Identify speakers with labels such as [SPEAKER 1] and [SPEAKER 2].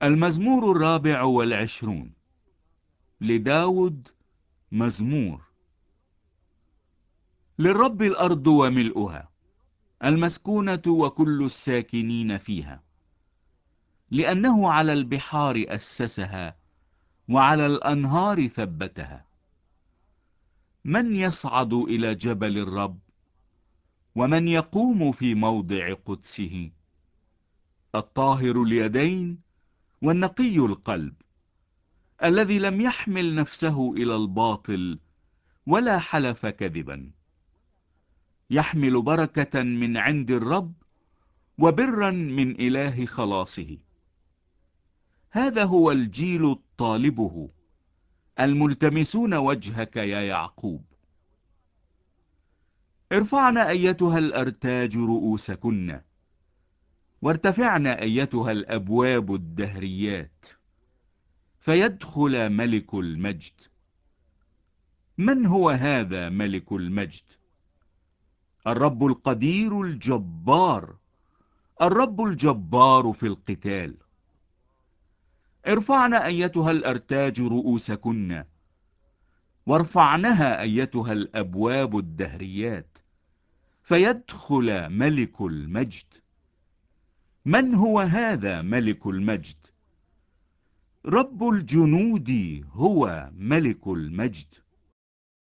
[SPEAKER 1] المزمور 24 لداود. مزمور. للرب الأرض وملؤها، المسكونة وكل الساكنين فيها. لأنه على البحار أسسها، وعلى الأنهار ثبتها. من يصعد إلى جبل الرب؟ ومن يقوم في موضع قدسه؟ الطاهر اليدين والنقي القلب، الذي لم يحمل نفسه إلى الباطل ولا حلف كذبا. يحمل بركة من عند الرب وبرا من إله خلاصه. هذا هو الجيل الطالبه، الملتمسون وجهك يا يعقوب. ارفعن أيتها الأرتاج رؤوسكن، وارتفعن أيتها الأبواب الدهريات، فيدخل ملك المجد. من هو هذا ملك المجد؟ الرب القدير الجبار، الرب الجبار في القتال. ارفعن أيتها الأرتاج رؤوسكن، وارفعنها أيتها الأبواب الدهريات، فيدخل ملك المجد. من هو هذا ملك المجد؟ رب الجنود هو ملك المجد.